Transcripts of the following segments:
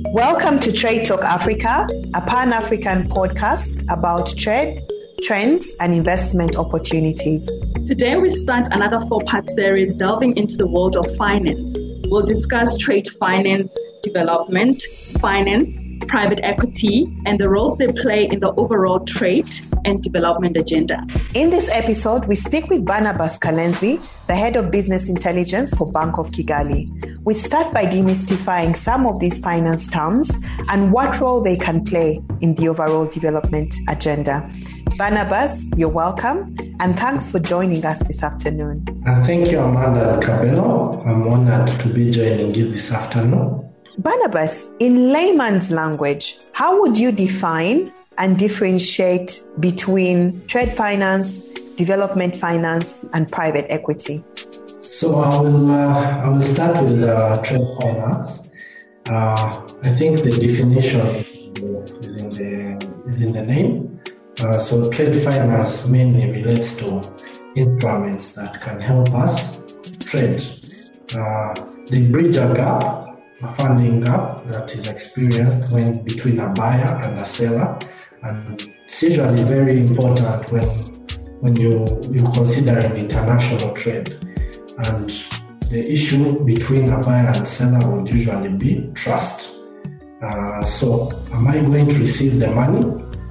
Welcome to Trade Talk Africa, a Pan-African podcast about trade, trends, and investment opportunities. Today we start another 4-part series delving into the world of finance. We'll discuss trade finance, development, finance, private equity, and the roles they play in the overall trade and development agenda. In this episode, we speak with Barnabas Kalenzi, the Head of Business Intelligence for Bank of Kigali. We start by demystifying some of these finance terms and what role they can play in the overall development agenda. Barnabas, you're welcome, and thanks for joining us this afternoon. Thank you, Amanda and Cabello. I'm honored to be joining you this afternoon. Barnabas, in layman's language, how would you define and differentiate between trade finance, development finance, and private equity? So I will start with trade finance. I think the definition is in the name. So trade finance mainly relates to instruments that can help us trade. They bridge a gap, a funding gap that is experienced between a buyer and a seller, and it's usually very important when you consider an international trade. And the issue between a buyer and seller would usually be trust. So am I going to receive the money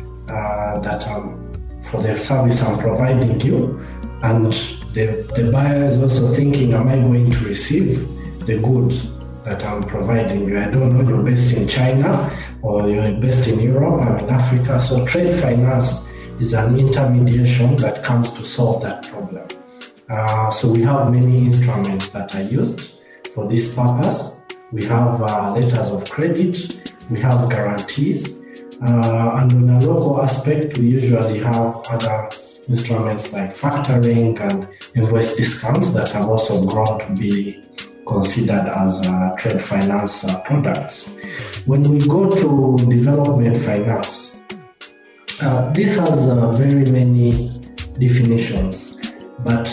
for the service I'm providing you? And the buyer is also thinking, am I going to receive the goods that I'm providing you? I don't know, you're based in China or you're based in Europe, I'm in Africa. So trade finance is an intermediation that comes to solve that problem. So we have many instruments that are used for this purpose. We have letters of credit, we have guarantees, and on a local aspect, we usually have other instruments like factoring and invoice discounts that have also grown to be considered as trade finance products. When we go to development finance, this has very many definitions, but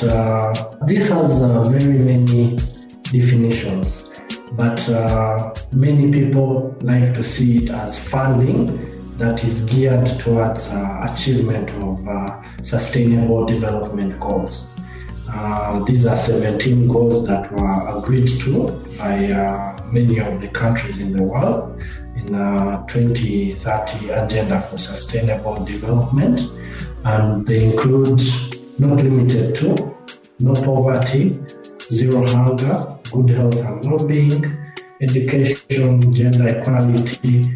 many people like to see it as funding that is geared towards achievement of sustainable development goals. These are 17 goals that were agreed to by many of the countries in the world in 2030 Agenda for Sustainable Development. And they include, not limited to, no poverty, zero hunger, good health and well-being, education, gender equality,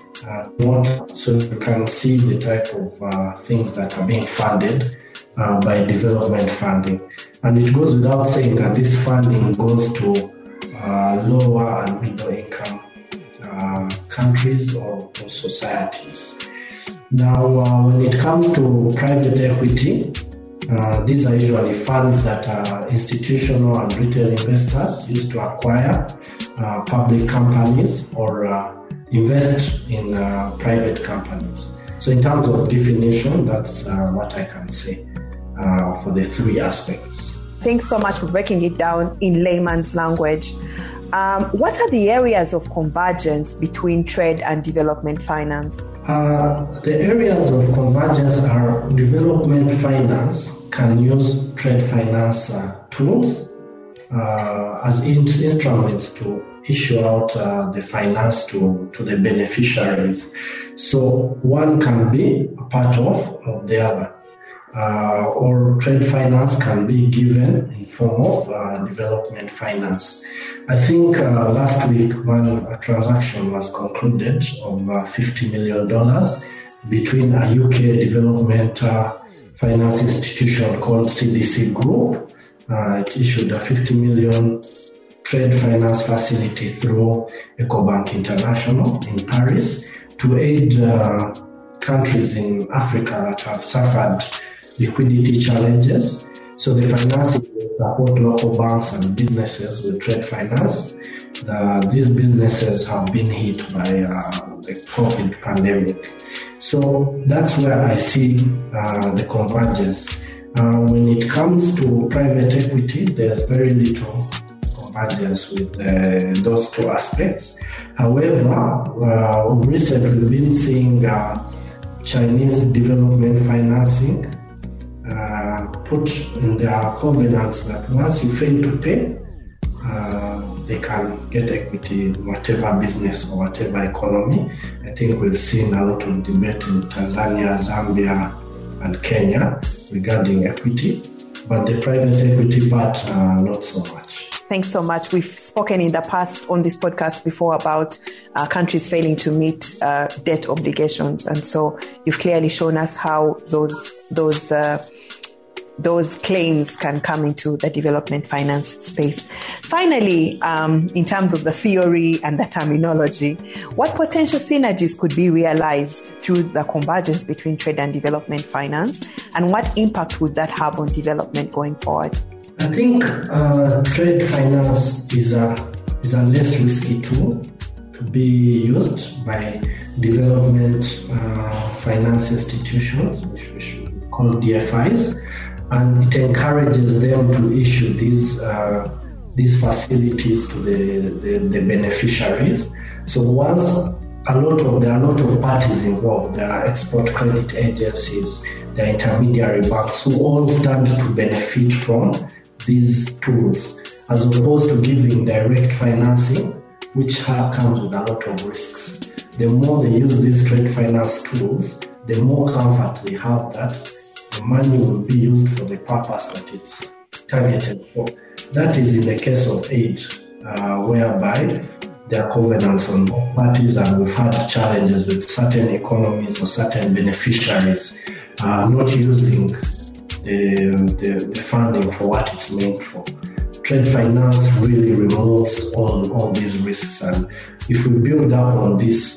so you can see the type of things that are being funded by development funding. And it goes without saying that this funding goes to lower and middle income countries or societies. Now, when it comes to private equity, these are usually funds that institutional and retail investors use to acquire public companies or invest in private companies. So in terms of definition, that's what I can say for the three aspects. Thanks so much for breaking it down in layman's language. What are the areas of convergence between trade and development finance? The areas of convergence are development finance can use trade finance tools as instruments to issue out the finance to the beneficiaries. So one can be a part of the other. Or trade finance can be given in form of development finance. I think last week a transaction was concluded of $50 million between a UK development finance institution called CDC Group. It issued a 50 million trade finance facility through Ecobank International in Paris to aid countries in Africa that have suffered liquidity challenges. So the financing will support local banks and businesses with trade finance. These businesses have been hit by the COVID pandemic. So that's where I see the convergence. When it comes to private equity, there's very little convergence with those two aspects. However, recently we've been seeing Chinese development financing put in their covenants that once you fail to pay, they can get equity in whatever business or whatever economy. I think we've seen a lot of debate in Tanzania, Zambia, and Kenya regarding equity, but the private equity part, not so much. Thanks so much. We've spoken in the past on this podcast before about countries failing to meet debt obligations, and so you've clearly shown us how those claims can come into the development finance space. Finally, in terms of the theory and the terminology, what potential synergies could be realized through the convergence between trade and development finance, and what impact would that have on development going forward? I think trade finance is a less risky tool to be used by development finance institutions, which we should call DFIs. And it encourages them to issue these facilities to the beneficiaries. So once there are a lot of parties involved, there are export credit agencies, there are intermediary banks who all stand to benefit from these tools, as opposed to giving direct financing, which comes with a lot of risks. The more they use these trade finance tools, the more comfort they have that the money will be used for the purpose that it's targeted for. That is in the case of aid, whereby there are covenants on both parties, and we've had challenges with certain economies or certain beneficiaries not using the funding for what it's meant for. Trade finance really removes all these risks, and if we build up on this,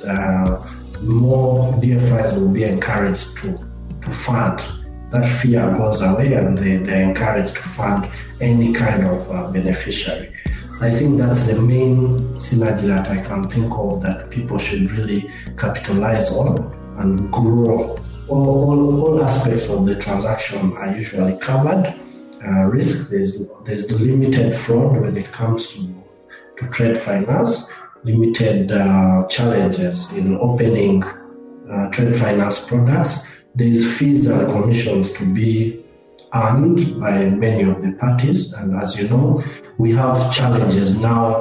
more DFIs will be encouraged to fund. That fear goes away, and they're encouraged to fund any kind of beneficiary. I think that's the main synergy that I can think of that people should really capitalize on and grow. All aspects of the transaction are usually covered. Risk, there's limited fraud when it comes to trade finance, limited challenges in opening trade finance products. There's fees and commissions to be earned by many of the parties, and as you know, we have challenges now.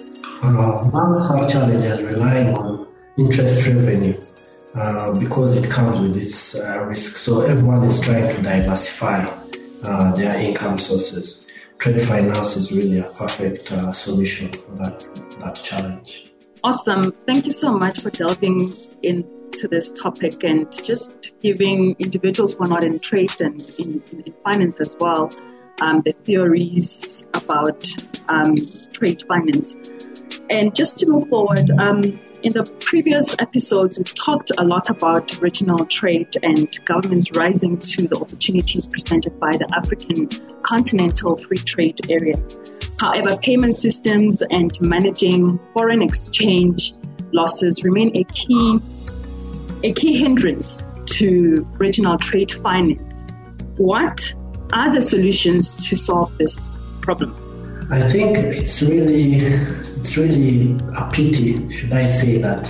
Banks have challenges relying on interest revenue because it comes with its risk. So everyone is trying to diversify their income sources. Trade finance is really a perfect solution for that challenge. Awesome. Thank you so much for delving into this topic and just giving individuals who are not in trade and in finance as well the theories about trade finance. And just to move forward, in the previous episodes, we talked a lot about regional trade and governments rising to the opportunities presented by the African continental free trade area. However, payment systems and managing foreign exchange losses remain a key hindrance to regional trade finance. What are the solutions to solve this problem? I think it's really a pity, should I say, that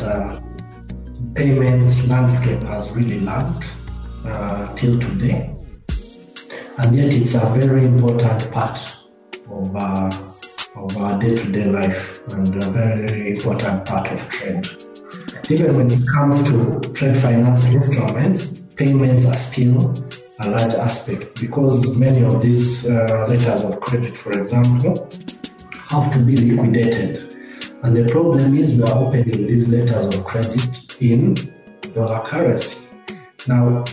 payment landscape has really lagged till today, and yet it's a very important part of our day-to-day life and a very important part of trade. Even when it comes to trade finance instruments, payments are still a large aspect because many of these letters of credit, for example, have to be liquidated. And the problem is we are opening these letters of credit in dollar currency. Now,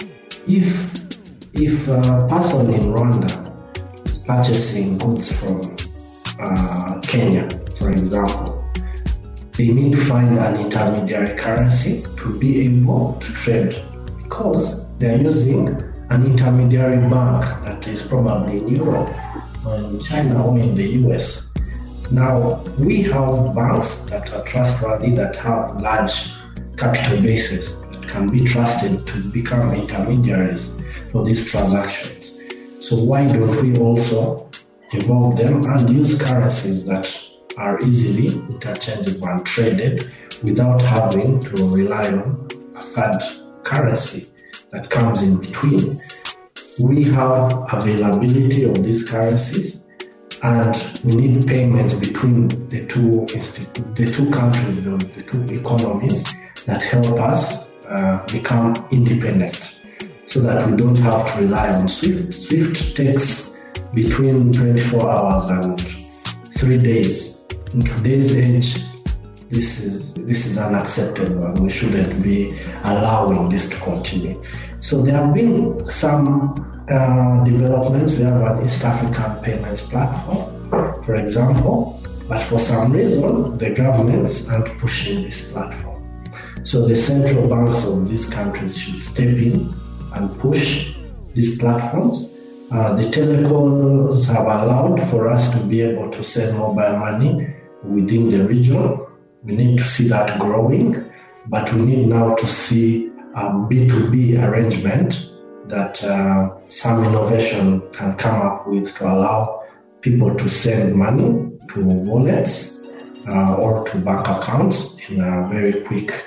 if a person in Rwanda is purchasing goods from Kenya, for example, they need to find an intermediary currency to be able to trade because they're using an intermediary bank that is probably in Europe or in China or in the US. Now, we have banks that are trustworthy, that have large capital bases that can be trusted to become intermediaries for these transactions. So why don't we also evolve them, and use currencies that are easily interchangeable and traded without having to rely on a third currency that comes in between. We have availability of these currencies, and we need payments between the two countries, the two economies that help us become independent, so that we don't have to rely on SWIFT. SWIFT takes between 24 hours and 3 days. In today's age, this is unacceptable, and we shouldn't be allowing this to continue. So there have been some developments. We have an East African payments platform, for example, but for some reason, the governments aren't pushing this platform. So the central banks of these countries should step in and push these platforms. The telecoms have allowed for us to be able to send mobile money within the region. We need to see that growing, but we need now to see a B2B arrangement that some innovation can come up with to allow people to send money to wallets or to bank accounts in a very quick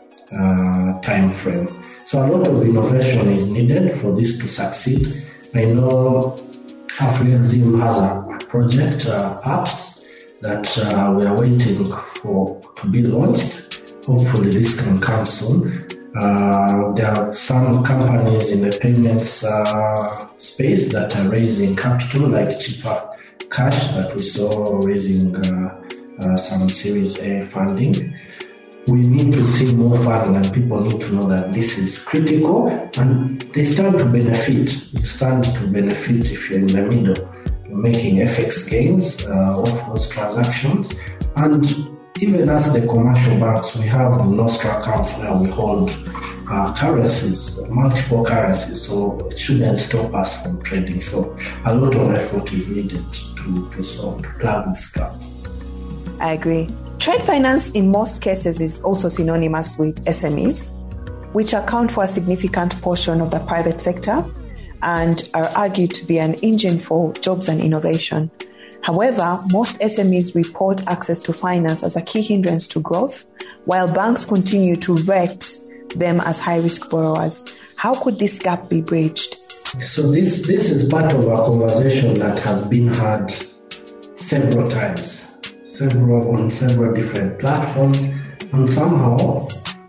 time frame. So a lot of innovation is needed for this to succeed. I know AfriExim has a project, apps, that we are waiting for to be launched. Hopefully this can come soon. There are some companies in the payments space that are raising capital, like Cheaper Cash that we saw raising some Series A funding. We need to see more funding, and people need to know that this is critical, and they stand to benefit. You stand to benefit if you're in the middle. You're making FX gains off those transactions. And even as the commercial banks, we have the Nostra accounts where we hold currencies, multiple currencies, so it shouldn't stop us from trading. So a lot of effort is needed to plug this gap. I agree. Trade finance in most cases is also synonymous with SMEs, which account for a significant portion of the private sector and are argued to be an engine for jobs and innovation. However, most SMEs report access to finance as a key hindrance to growth, while banks continue to rate them as high-risk borrowers. How could this gap be bridged? So this is part of a conversation that has been had several times. On several different platforms, and somehow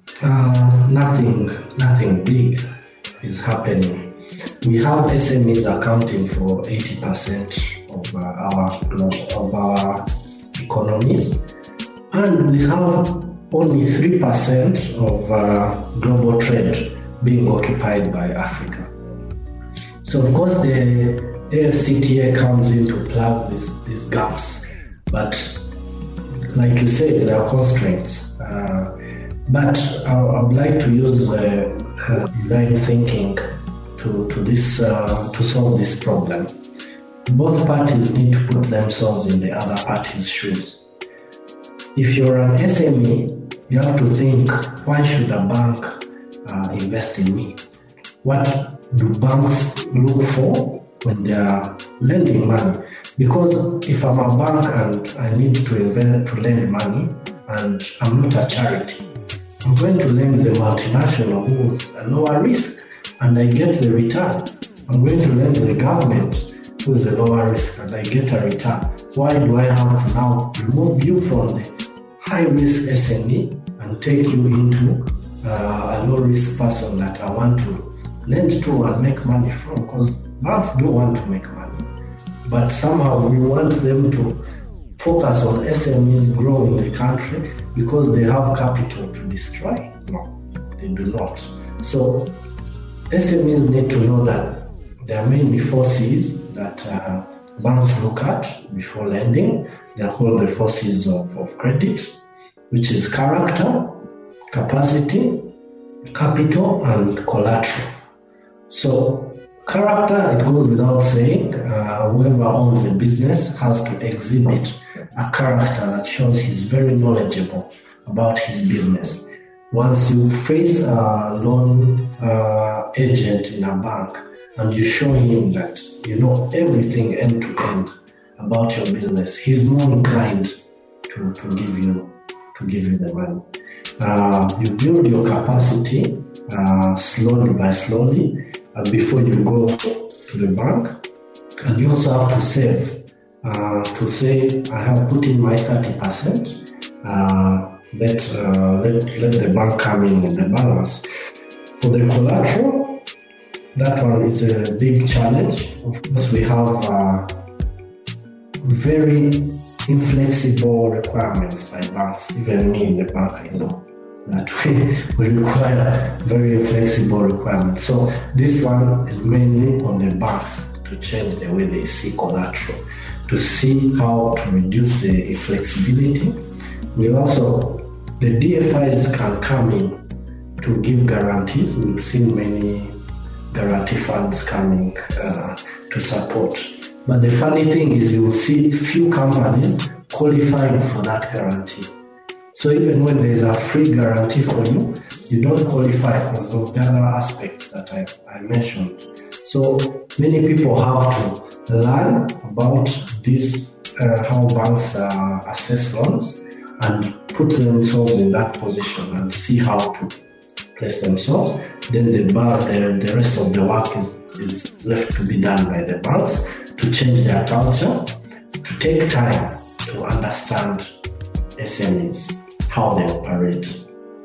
nothing big is happening. We have SMEs accounting for 80% of our economies, and we have only 3% of global trade being occupied by Africa. So of course the AfCFTA comes in to plug these gaps, but like you said, there are constraints. But I would like to use design thinking to solve this problem. Both parties need to put themselves in the other party's shoes. If you're an SME, you have to think, why should a bank invest in me? What do banks look for when they are lending money? Because if I'm a bank and I need to lend money, and I'm not a charity, I'm going to lend the multinational who's a lower risk, and I get the return. I'm going to lend the government who's a lower risk, and I get a return. Why do I have to now remove you from the high-risk SME and take you into a low-risk person that I want to lend to and make money from? Because banks don't want to make money. But somehow we want them to focus on SMEs growing the country because they have capital to destroy. No, they do not. So SMEs need to know that there may be 4 C's that banks look at before lending. They are called the 4 C's of credit, which is character, capacity, capital, and collateral. So character, it goes without saying, whoever owns a business has to exhibit a character that shows he's very knowledgeable about his business. Once you face a loan agent in a bank and you show him that you know everything end to end about your business, he's more inclined to give you the money. You build your capacity slowly by slowly before you go to the bank, and you also have to save. To say, I have put in my 30%. Let the bank come in with the balance. For the collateral, that one is a big challenge. Of course, we have very inflexible requirements by banks. Even me in the bank, I know that we require very inflexible requirements. So this one is mainly on the banks to change the way they see collateral, to see how to reduce the inflexibility. The DFIs can come in to give guarantees. We've seen many guarantee funds coming to support. But the funny thing is you will see few companies qualifying for that guarantee. So even when there's a free guarantee for you, you don't qualify because of the other aspects that I mentioned. So many people have to learn about this, how banks assess loans, and put themselves in that position and see how to place themselves. Then the rest of the work is left to be done by the banks to change their culture, to take time to understand SMEs, how they operate.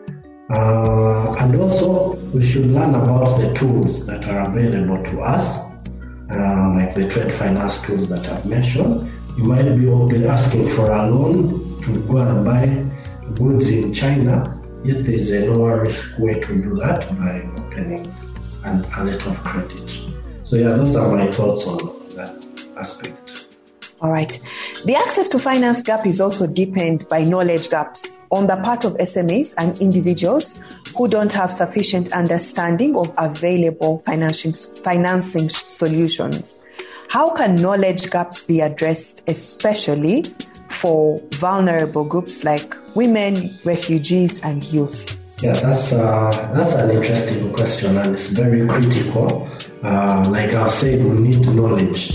And also, we should learn about the tools that are available to us, like the trade finance tools that I've mentioned. You might be asking for a loan to go and buy goods in China, yet there's a lower risk way to do that by opening a letter of credit. So yeah, those are my thoughts on that aspect. All right. The access to finance gap is also deepened by knowledge gaps on the part of SMEs and individuals who don't have sufficient understanding of available financing solutions. How can knowledge gaps be addressed, especially for vulnerable groups like women, refugees, and youth? Yeah, that's an interesting question, and it's very critical. Like I've said, we need knowledge.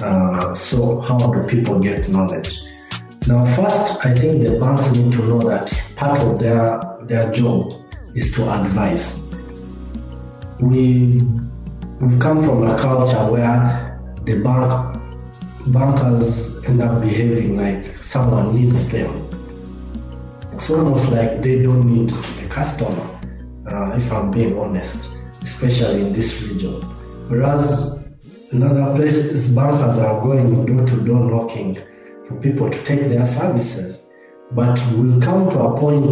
So how do people get knowledge? Now, first, I think the banks need to know that part of their job is to advise. We've come from a culture where the bankers end up behaving like someone needs them. It's almost like they don't need a customer, if I'm being honest, especially in this region. Whereas in other places, bankers are going door-to-door knocking for people to take their services. But we'll come to a point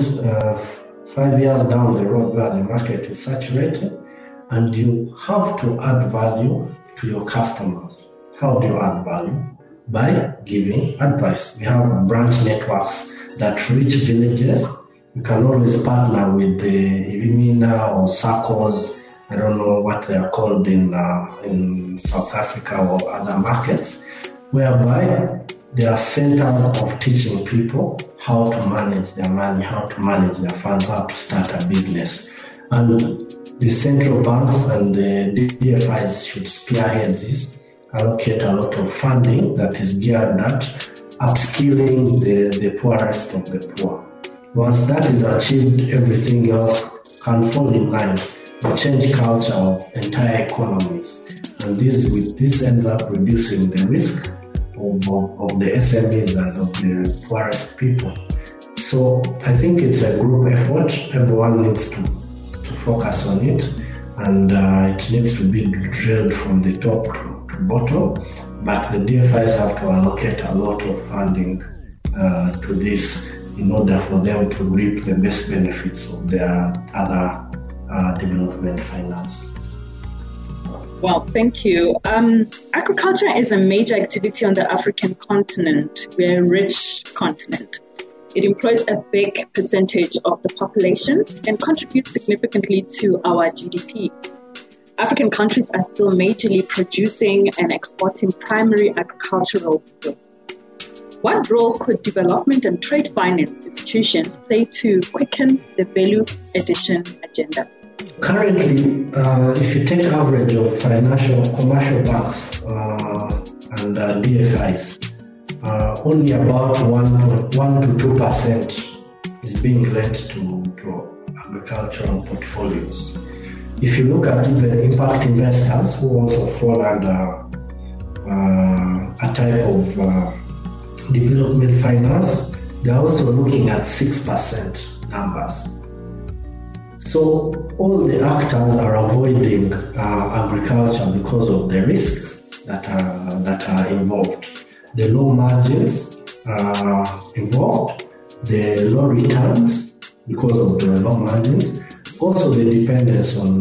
5 years down the road where the market is saturated and you have to add value to your customers. How do you add value? By giving advice. We have branch networks that reach villages. You can always partner with the Ivimina or SACCOs. I don't know what they are called in South Africa or other markets, whereby there are centers of teaching people how to manage their money, how to manage their funds, how to start a business. And the central banks and the DFIs should spearhead this, allocate a lot of funding that is geared at upskilling the poorest of the poor. Once that is achieved, everything else can fall in line. We change culture of entire economies, and this ends up reducing the risk of the SMEs and of the poorest people. So I think it's a group effort. Everyone needs to focus on it, and it needs to be drilled from the top to bottom. But the DFIs have to allocate a lot of funding to this in order for them to reap the best benefits of their other development finance. Well, thank you. Agriculture is a major activity on the African continent. We're a rich continent. It employs a big percentage of the population and contributes significantly to our GDP. African countries are still majorly producing and exporting primary agricultural goods. What role could development and trade finance institutions play to quicken the value addition agenda? Currently, if you take average of commercial banks and DFIs, only about 1 to 2% is being lent to agricultural portfolios. If you look at even impact investors, who also fall under a type of development finance, they're also looking at 6% numbers. So all the actors are avoiding agriculture because of the risks that are involved, the low margins involved, the low returns because of the low margins, also the dependence on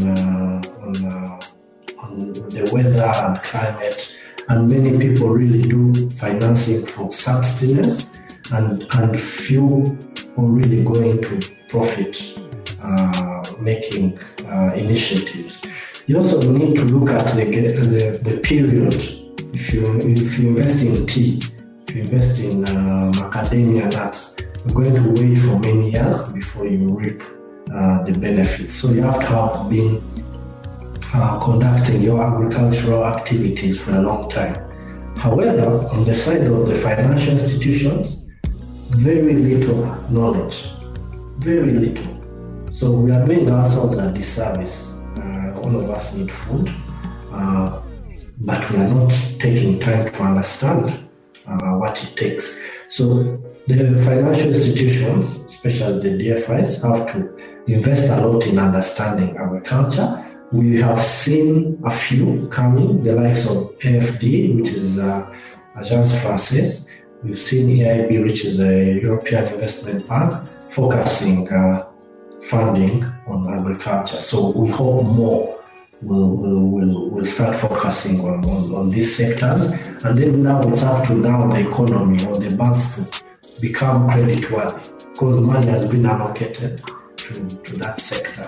the weather and climate. And many people really do financing for subsistence, and few are really going to profit making initiatives. You also need to look at the period. If you invest in tea, if you invest in macadamia nuts, you're going to wait for many years before you reap the benefits. So you have to have been conducting your agricultural activities for a long time. However, on the side of the financial institutions, very little knowledge, very little. So we are doing ourselves a disservice. All of us need food, but we are not taking time to understand what it takes. So the financial institutions, especially the DFIs, have to invest a lot in understanding agriculture. We have seen a few coming, the likes of AFD, which is Agence Française. We've seen EIB, which is a European Investment Bank, focusing funding on agriculture. So we hope more will start focusing on these sectors. And then now it's up to the economy or the banks to become creditworthy, because money has been allocated to that sector.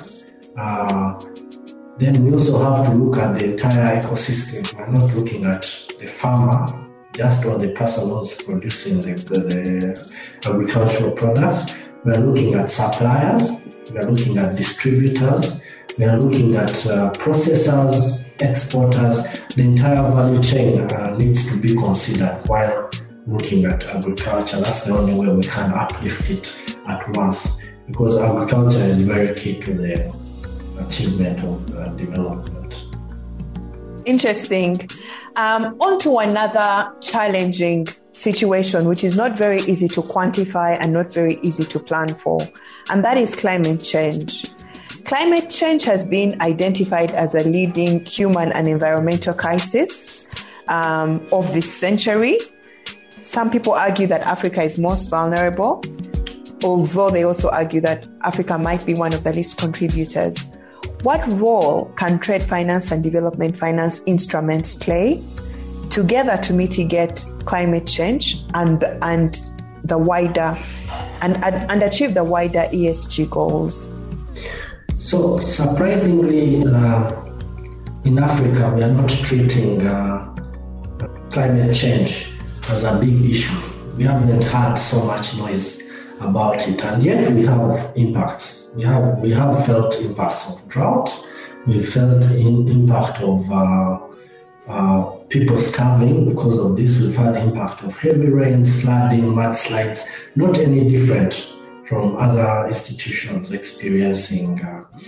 Then we also have to look at the entire ecosystem. We're not looking at the farmer, just or the person who's producing the agricultural products. We're looking at suppliers, we're looking at distributors, we are looking at processors, exporters. The entire value chain needs to be considered while looking at agriculture. That's the only way we can uplift it at once, because agriculture is very key to the achievement of development. Interesting. On to another challenging situation, which is not very easy to quantify and not very easy to plan for, and that is climate change. Climate change has been identified as a leading human and environmental crisis of this century. Some people argue that Africa is most vulnerable, although they also argue that Africa might be one of the least contributors. What role can trade finance and development finance instruments play together to mitigate climate change and the wider and achieve the wider ESG goals? So surprisingly, in Africa, we are not treating climate change as a big issue. We haven't had so much noise about it, and yet we have impacts. We have felt impacts of drought. We felt impact of people starving because of this. We've had impact of heavy rains, flooding, mudslides. Not any different from other institutions experiencing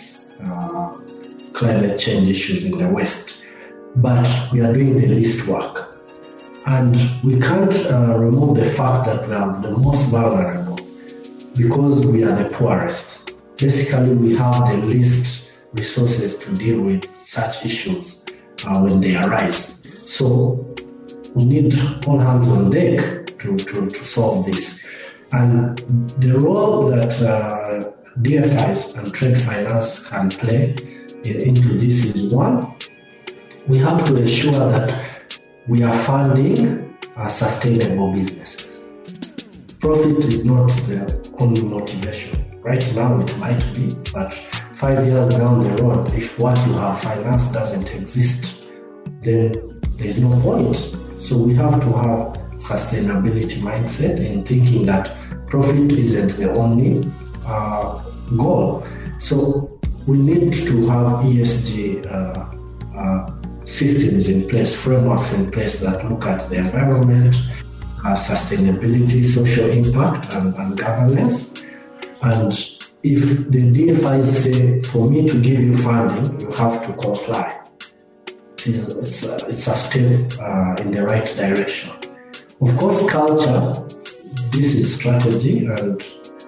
climate change issues in the West. But we are doing the least work. And we can't remove the fact that we are the most vulnerable because we are the poorest. Basically, we have the least resources to deal with such issues when they arise. So we need all hands on deck to solve this. And the role that DFIs and trade finance can play into this is, one, we have to ensure that we are funding sustainable businesses. Profit is not the only motivation. Right now it might be, but 5 years down the road, if what you have financed doesn't exist, then there's no point. So we have to have sustainability mindset in thinking that profit isn't the only goal. So we need to have ESG systems in place, frameworks in place that look at the environment, sustainability, social impact, and governance. And if the DFIs say, for me to give you funding, you have to comply, it's a step in the right direction. Of course, culture, this is strategy, and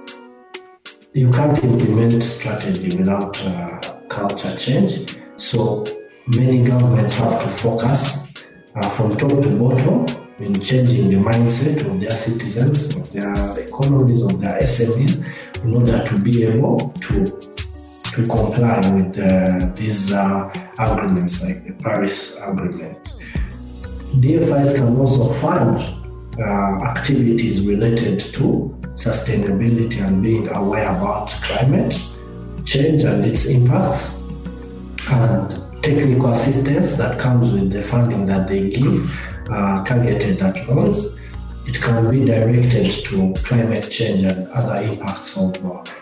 you can't implement strategy without culture change. So many governments have to focus from top to bottom in changing the mindset of their citizens, of their economies, of their SMEs, in order to be able to comply with these agreements, like the Paris Agreement. DFIs can also fund activities related to sustainability and being aware about climate change and its impacts, and technical assistance that comes with the funding that they give, targeted at loans. It can be directed to climate change and other impacts of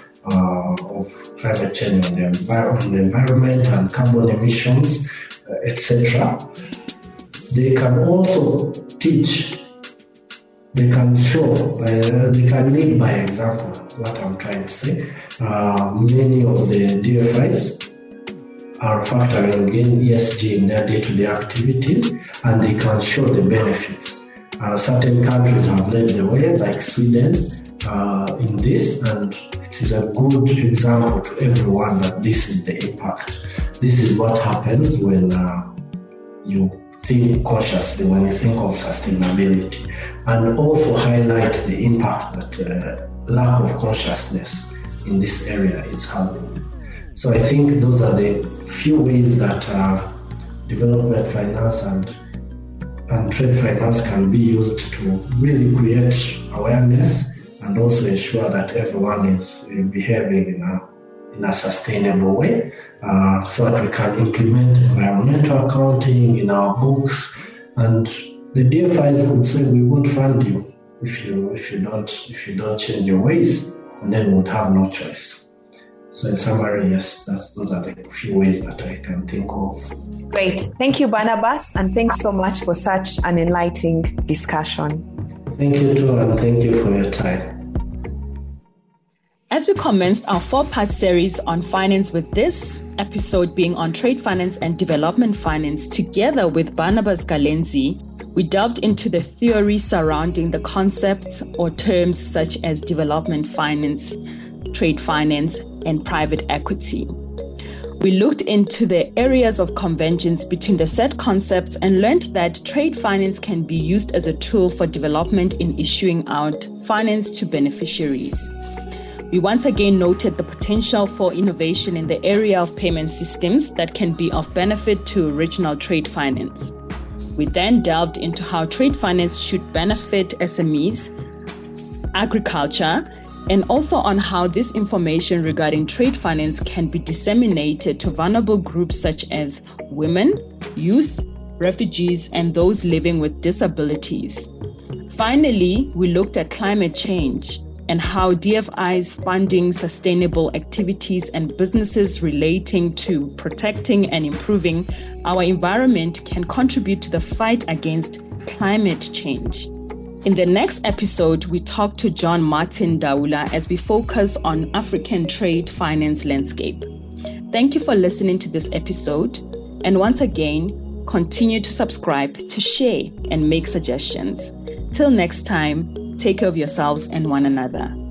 climate change on the environment and carbon emissions, etc. They can also teach. They can show. They can lead by example. That's what I'm trying to say. Many of the DFIs are factoring in ESG in their day-to-day activities, and they can show the benefits. Certain countries have led the way, like Sweden, in this, and it is a good example to everyone that this is the impact. This is what happens when you think cautiously, when you think of sustainability, and also highlight the impact that lack of consciousness in this area is having. So I think those are the few ways that development finance and trade finance can be used to really create awareness and also ensure that everyone is behaving in a sustainable way, so that we can implement environmental accounting in our books. And the DFIs would say, we won't fund you if you don't change your ways, and then we would have no choice. So in summary, yes, those are the few ways that I can think of. Great. Thank you, Barnabas, and thanks so much for such an enlightening discussion. Thank you too, and thank you for your time. As we commenced our 4-part series on finance, with this episode being on trade finance and development finance, together with Barnabas Galenzi, we delved into the theory surrounding the concepts or terms such as development finance, trade finance, and private equity. We looked into the areas of convergence between the said concepts and learned that trade finance can be used as a tool for development in issuing out finance to beneficiaries. We once again noted the potential for innovation in the area of payment systems that can be of benefit to regional trade finance. We then delved into how trade finance should benefit SMEs, agriculture, and also on how this information regarding trade finance can be disseminated to vulnerable groups such as women, youth, refugees, and those living with disabilities. Finally, we looked at climate change and how DFI's funding sustainable activities and businesses relating to protecting and improving our environment can contribute to the fight against climate change. In the next episode, we talk to John Martin Daula as we focus on African trade finance landscape. Thank you for listening to this episode. And once again, continue to subscribe, to share, and make suggestions. Till next time, take care of yourselves and one another.